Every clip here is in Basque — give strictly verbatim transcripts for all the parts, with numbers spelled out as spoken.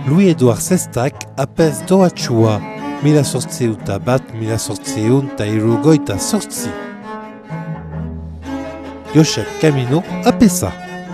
Louis Eduard Sestak apez doatxua, mila sortzeuta bat, mila sortzeun ta irugoita sortzi. Josep Camino apeza.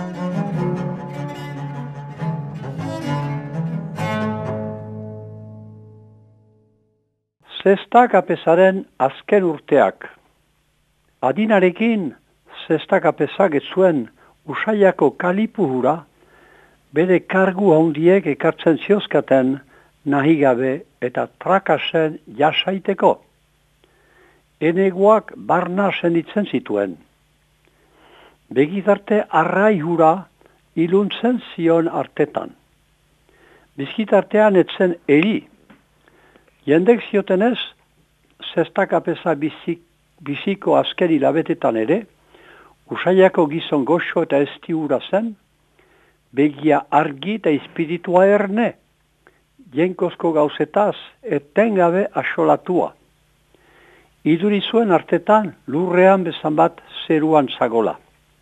Sestak apezaren azken urteak. Adinarekin, Sestak apezak ez zuen Usaiako kalipuhura, bere kargu handiek ekartzen ziozkaten nahigabe eta trakasen jasaiteko. Eneguak barna senditzen zituen. Begitarte arraihura iluntzen zion artetan. Bizkitartean etzen eri. Jendek ziotenez, Sestak apeza bizik, biziko azken hilabetetan ere, Usaiako gizon goxo eta estiura zen, begia argi eta espiritua erne, jenkozko gauzetaz etengabe asolatua. Iduri zuen artetan lurrean bezan bat zeruan zagola.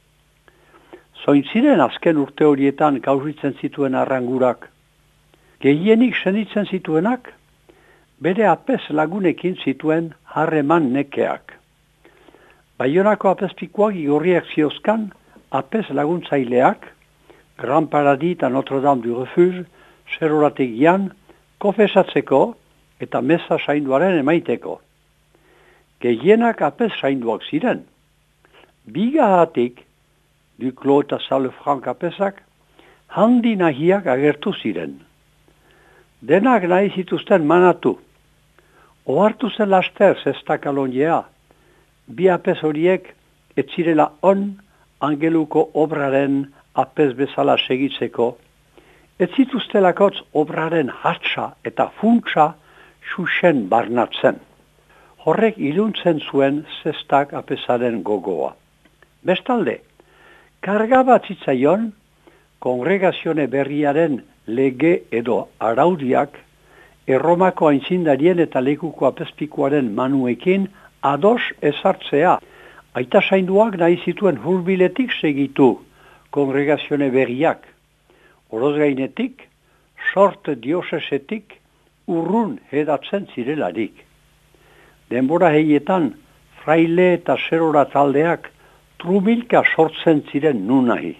Zointziren azken urte horietan gaurritzen zituen arrangurak. Gehienik senditzen zituenak, bere apez lagunekin zituen harreman nekeak. Baionako apezpikoak igorriak ziozkan, apez laguntzaileak, Gran Paradis eta Notre-Dame du Refuge, zerorategian, konfesatzeko eta meza sainduaren emaiteko. Gehienak apez sainduak ziren. Bigahatik, Duclos eta Salefranc apezak, handi nahiak agertu ziren. Denak nahi zituzten manatu. Ohartu zen laster Sestak alonjea, bi apez horiek ez zirela on angeluko obraren apez bezala segitzeko, ez zituztelakotz obraren hatsa eta funtsa xuxen barnatzen. Horrek iluntzen zuen Sestak apezaren gogoa. Bestalde, karga bat zitzaion, kongregazione berriaren lege edo araudiak, Erromako aintzindarien eta lekuko apezpikoaren manuekin ados ezartzea. Aita sainduak nahi zituen hurbiletik segitu kongregazione berriak. Oroz gainetik, sort diosesetik urrun hedatzen zirelarik. Denbora heietan, fraile eta zerora taldeak trumilka sortzen ziren nunahi.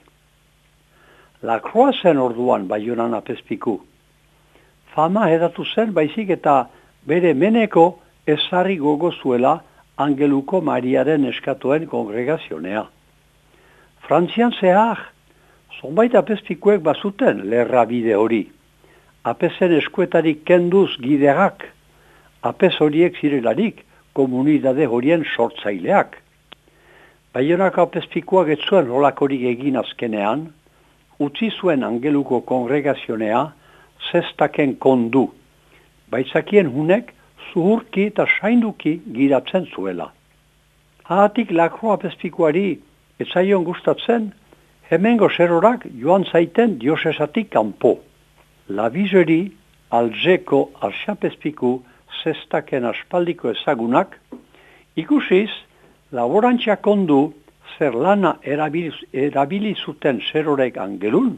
Lakroa zen orduan Baionan apezpiku. Fama hedatu zen baizik eta bere meneko ezarri gogozuela Angeluko Mariaren eskatuen kongregazionea. Frantzian zehar, zonbait apezpikuek bazuten lerra bide hori. Apezen eskuetarik kenduz giderak, apez horiek zirelarik komunidade horien sortzaileak. Baionako apezpikuak ez zuen holakorik egin azkenean, utzi zuen Angeluko kongregazionea Sestaken kondu, baitzakien hunek zuhurki eta sainduki giratzen zuela. Hatik Lakroa apezpikuari etzaion gustatzen, hemengo zerorak joan zaiten diosesatik kanpo. Labizeri Alzeko arxapezpiku Sestaken aspaldiko ezagunak, ikusiz laborantza kondu zer lana erabili, erabili zuten zerorek Angelun,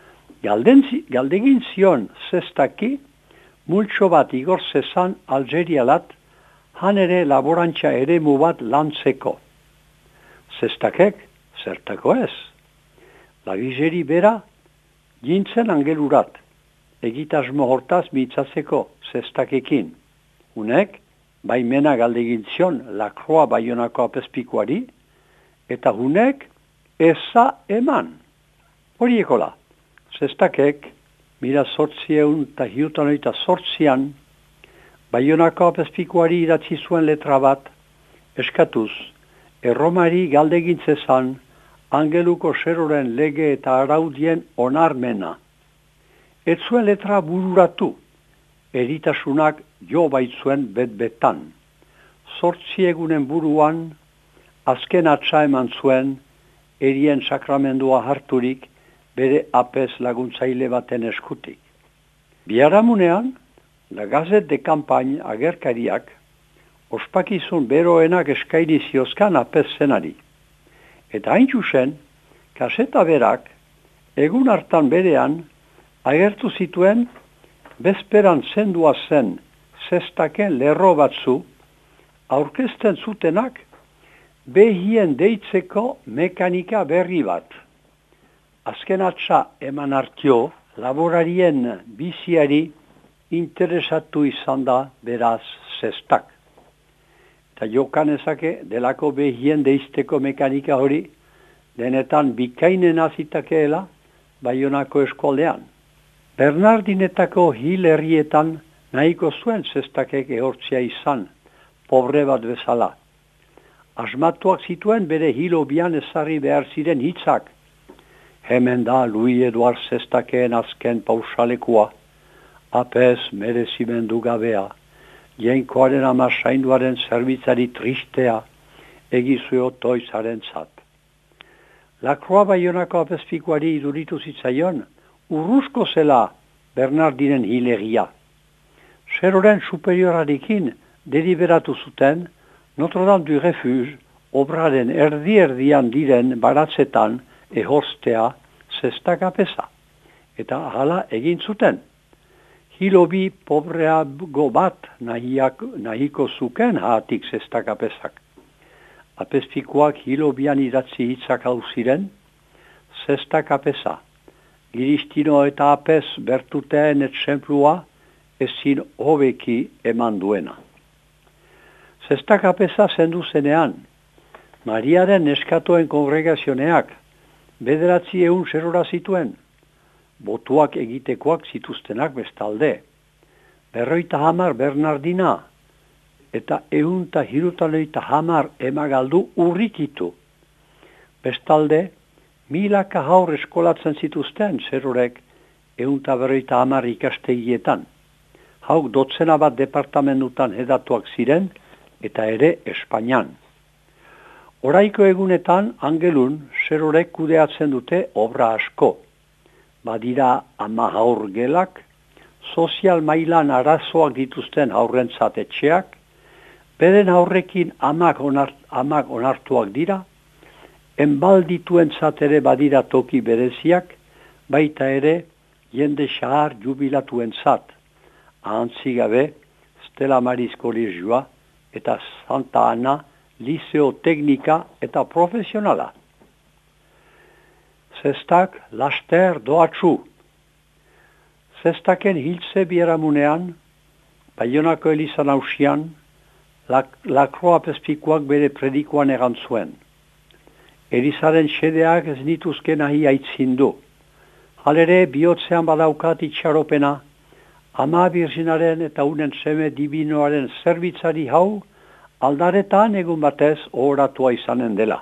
galdegin zion Sestaki, multxo bat igor zezan Algerialat, han ere laborantza eremu bat lantzeko. Sestakek, zertako ez. Labizeri bera, jintzen Angelurat, egitasmo hortaz mitzatzeko Sestakekin. Hunek, baimena galdegin zion Lakroa Baionako apezpikoari, eta hunek eza eman. Horiekola, Sestakek, mila sortzieun eta hiutanoita sortzian, Baionako apezpikoari idatzi zuen letra bat, eskatuz, Erromari galdegintzezan, Angeluko zeroren lege eta araudien onarmena. Ez zuen letra bururatu, eritasunak jo baitzuen bet-betan. Sortziegunen buruan, azken atza eman zuen, erien sakramendua harturik, bere apez laguntzaile baten eskutik. Biharamunean, La Gazette de Campagne agerkariak, ospakizun beroenak eskaini ziozkan apez zenari. Eta hain txusen, kaseta berak, egun hartan berean, agertu zituen bezperan zendua zen zestaken lerro batzu, aurkezten zutenak behien deitzeko mekanika berri bat. Azken atxa eman hartio, laborarien biziari interesatu izan da beraz zestak. Eta jokan ezake delako behien deizteko mekanika hori, denetan bikainen azitakeela Baionako eskoldean. Bernardinetako hil herrietan nahiko zuen zestakek ehortzia izan, pobre bat bezala. Asmatuak zituen bere hilobian ezarri behar ziren hitzak. Hemen da Louis Eduard Zestakeen azken pausalekua, apez merezimendu gabea, jainkoaren ama sainduaren zerbitzari tristea, egizuo toizaren zat. Lakroa Baionako apezpikuari iduritu zitzaion, urruzko zela Bernardinen hilegia. Zeroren superiorarekin deliberatu zuten Notre Dame du Refuge obraren erdi-erdian diren baratzetan ehorstea zestak apesa. Eta hala egin zuten. Hilobi pobreago bat nahiak, nahiko zuken haatik zestak apesak. Apezpikuak hilobian idatzi hitzak hau ziren, zestak apesa. Giristino eta apez bertuteen etxemplua ezin hobeki eman duena. Zestak apesa zendu zenean, Mariaren neskatoen kongregazioneak bederatzi eun zerora zituen, botuak egitekoak zituztenak bestalde, berroita hamar Bernardina, eta eunta hirutaloita hamar emagaldu urrikitu. Bestalde, milaka haur eskolatzen zituzten zerorek eunta berroita hamar ikastegietan. Hauk dotzena bat departamentutan hedatuak ziren, eta ere Espainian. Oraiko egunetan Angelun zerorek kudeatzen dute obra asko. Badira ama haur gelak, sozial mailan arazoak dituzten haurrentzat etxeak, beren haurrekin amak, onart, amak onartuak dira, enbaldituentzat ere badira toki bereziak, baita ere jende xahar jubilatuentzat, ahantzi gabe Stella Maris Kolegioa eta Santa Ana Liceo Teknika eta Profesionala. Zestak laster doatsu. Zestaken hiltze bieramunean, Baionako Eliza nausian, Lakroa apezpikuak bere predikoan egan zuen. Elizaren xedeak ez nituzke nahi aitzindu. Halere bihotzean badaukat itxaropena, ama birzinaren eta unen seme divinoaren zerbitzari hau, aldaretan egun batez ohoratua izanen dela.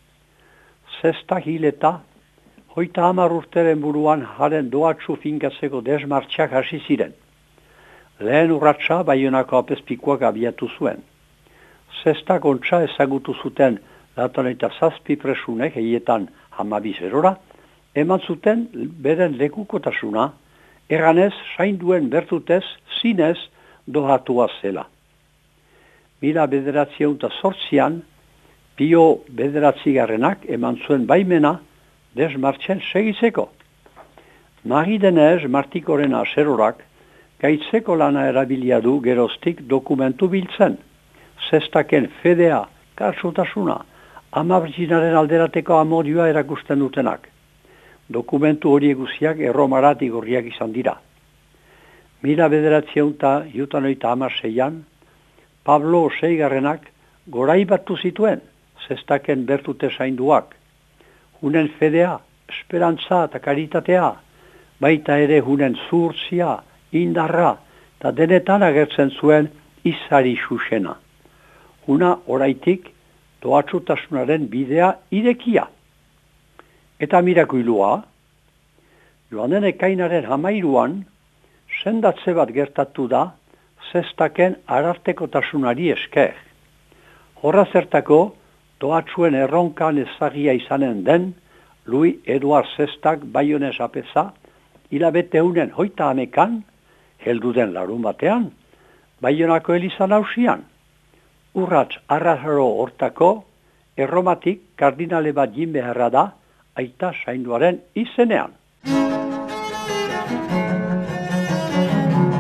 Zestak hileta, hoita hamar urteren buruan haren doatsu finkatzeko desmartxak hasi ziren. Lehen urratsa Baionako apezpikuak abiatu zuen. Zestak ontsa ezagutu zuten latan eta zazpi presunek eietan hamabiz erora, eman zuten beren lekukotasuna, erganez sainduen bertutez zinez dohatua zela. Mila bederatziehun eta zortzian, Pio bederatzigarrenak eman zuen baimena desmartzen segitzeko. Nahi denez Martikoren aserorak gaitzeko lana erabilia du geroztik dokumentu biltzen. Zestaken fedea, kartsutasuna, ama virginaren alderateko amodioa erakusten dutenak. Dokumentu horiek guziak erromarat igorriak izan dira. Mila bederatziehun eta hirurogeita hamaseian, Pablo seigarrenak goraibatu zituen zestaken bertute zainduak. Hunen fedea, esperantza eta karitatea, baita ere hunen zuhurtzia, indarra, eta denetan agertzen zuen izari xusena. Huna oraitik doatsutasunaren bidea irekia. Eta mirakuilua, joan den ekainaren hamairuan, sendatze bat gertatu da zestaken arartekotasunari esker. Horra zertako, doatsuen erronkan ezagia izanen den, Louis Eduard Zestak Baionez apeza, hilabete hunen hoita amekan, heldu den larun batean, Baionako Eliza nausian. Urratz arrazaro hortako, erromatik kardinale bat jin beharra da, aita sainduaren izenean.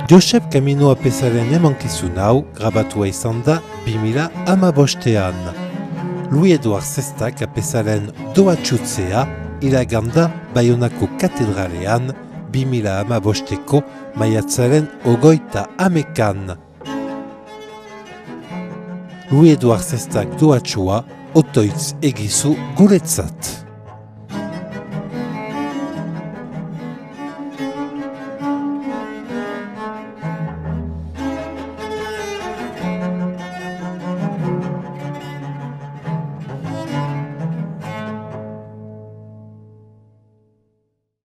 Josep Camino Apezaren emankizun hau grabatua izan da bi mila hamabostean. Louis Edouard Zestak Apezaren doatxutzea iraganda Baionako katedralean bi mila hamabosteko maiatzaren ogoita hamekan. Louis Edouard Zestak doatxua otoitz egizu guretzat.